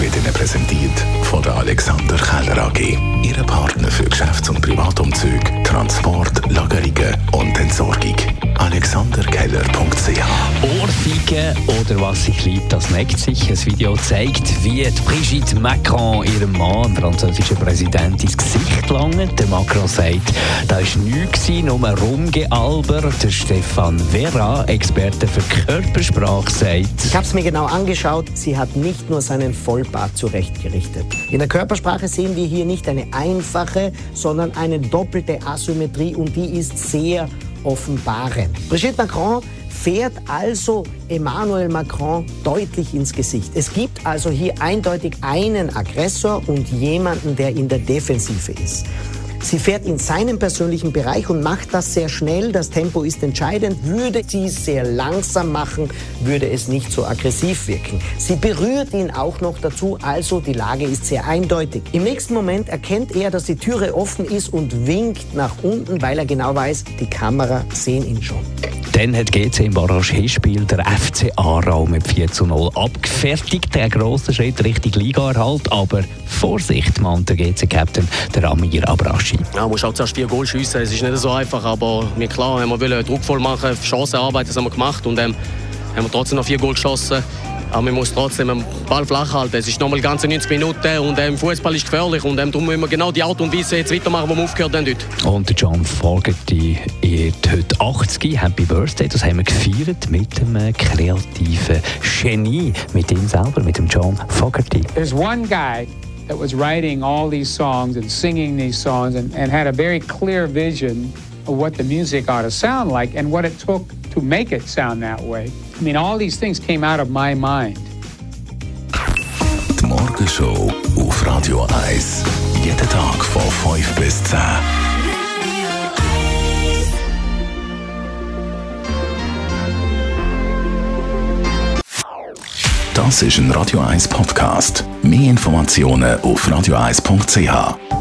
wird Ihnen präsentiert von der Alexander Keller AG. Ihre Partner für Geschäfts- und Privatumzüge, Transport, Lagerungen und Entsorgung. alexanderkeller.ch. Ohrfeigen oder was sich liebt, das neckt sich. Ein Video zeigt, wie die Brigitte Macron ihrem Mann, dem französischen Präsident, ins Gesicht langt. Der Macron sagt, da war nichts, nur rumgealber. Der Stefan Vera, Experte für Körpersprache, sagt: Ich habe es mir genau angeschaut. Sie hat nicht nur seinen Vollbart zurechtgerichtet. In der Körpersprache sehen wir hier nicht eine einfache, sondern eine doppelte Asymmetrie, und die ist sehr offenbarend. Brigitte Macron fährt also Emmanuel Macron deutlich ins Gesicht. Es gibt also hier eindeutig einen Aggressor und jemanden, der in der Defensive ist. Sie fährt in seinen persönlichen Bereich und macht das sehr schnell. Das Tempo ist entscheidend. Würde sie es sehr langsam machen, würde es nicht so aggressiv wirken. Sie berührt ihn auch noch dazu, also die Lage ist sehr eindeutig. Im nächsten Moment erkennt er, dass die Türe offen ist und winkt nach unten, weil er genau weiß, die Kamera sehen ihn schon. Dann hat GC im Barrage-Hinspiel der FC Aarau mit 4:0 abgefertigt. Ein grosser Schritt Richtung Ligaerhalt, aber Vorsicht, mahnt der GC-Captain, der Amir Abrashi. Ja, man muss auch zuerst 4 Goal schiessen. Es ist nicht so einfach, aber mir klar, wenn wir druckvoll machen, Chancenarbeit, das haben wir gemacht, und haben wir trotzdem noch 4 Goal geschossen. Aber man muss trotzdem den Ball flach halten. Es ist nochmal ganze 90 Minuten und Fußball ist gefährlich, und darum müssen wir genau die Art und Weise jetzt weitermachen, wo wir aufgehört haben heute. Und der John Fogerty wird heute 80. Happy Birthday, das haben wir gefeiert mit einem kreativen Genie, mit ihm selber, mit dem John Fogerty. There's one guy that was writing all these songs and singing these songs and had a very clear vision of what the music ought to sound like and what it took to make it sound that way. I mean, all these things came out of my mind. Die Morgenshow auf Radio 1. Jeden Tag von 5 bis 10. Das ist ein Radio 1 Podcast. Mehr Informationen auf radio1.ch.